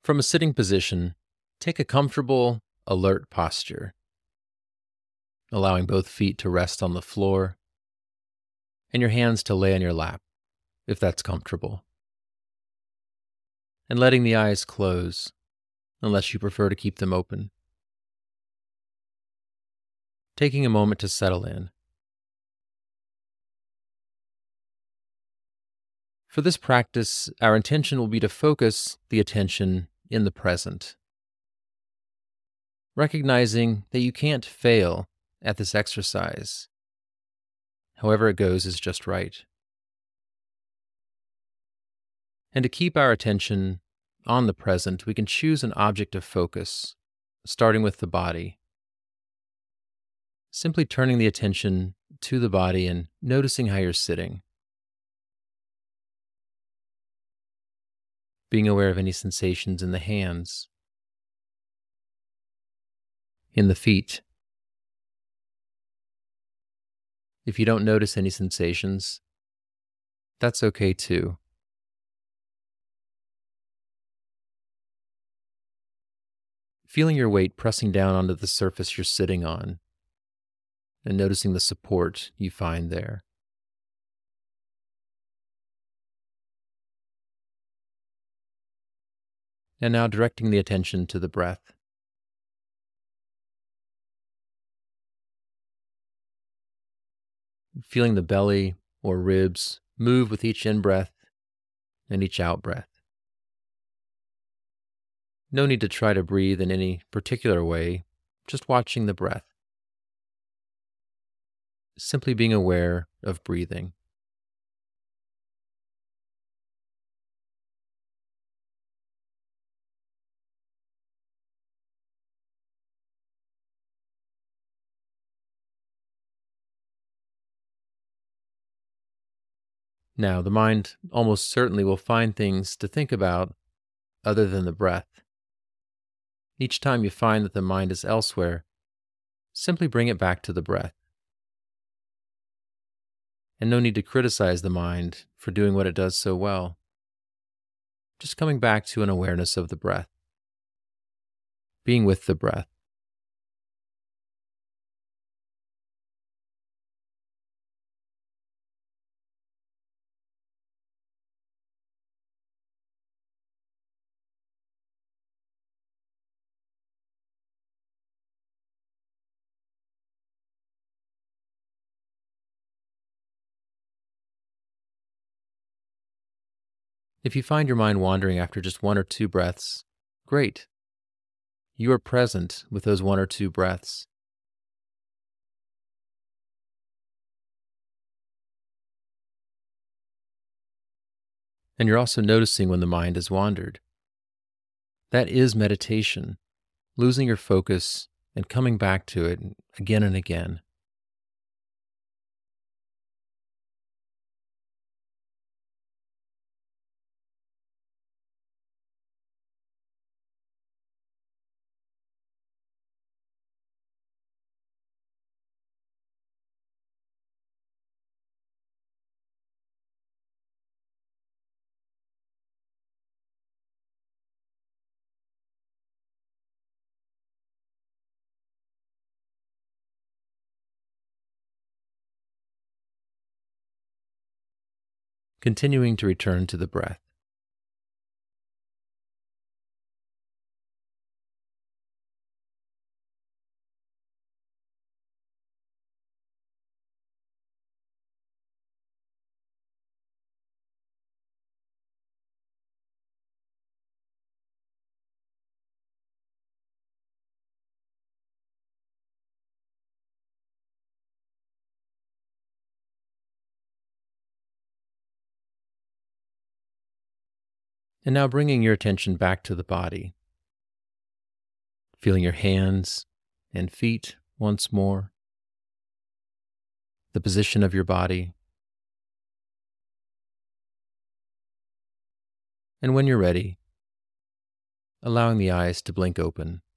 From a sitting position, take a comfortable, alert posture, allowing both feet to rest on the floor and your hands to lay on your lap, if that's comfortable, and letting the eyes close, unless you prefer to keep them open. Taking a moment to settle in. For this practice, our intention will be to focus the attention in the present, recognizing that you can't fail at this exercise. However it goes is just right. And to keep our attention on the present, we can choose an object of focus, starting with the body. Simply turning the attention to the body and noticing how you're sitting. Being aware of any sensations in the hands, in the feet. If you don't notice any sensations, that's okay too. Feeling your weight pressing down onto the surface you're sitting on, and noticing the support you find there. And now directing the attention to the breath. Feeling the belly or ribs move with each in-breath and each out-breath. No need to try to breathe in any particular way, just watching the breath. Simply being aware of breathing. Now, the mind almost certainly will find things to think about other than the breath. Each time you find that the mind is elsewhere, simply bring it back to the breath. And no need to criticize the mind for doing what it does so well. Just coming back to an awareness of the breath. Being with the breath. If you find your mind wandering after just one or two breaths, great. You are present with those one or two breaths. And you're also noticing when the mind has wandered. That is meditation, losing your focus and coming back to it again and again. Continuing to return to the breath. And now bringing your attention back to the body, feeling your hands and feet once more, the position of your body, and when you're ready, allowing the eyes to blink open.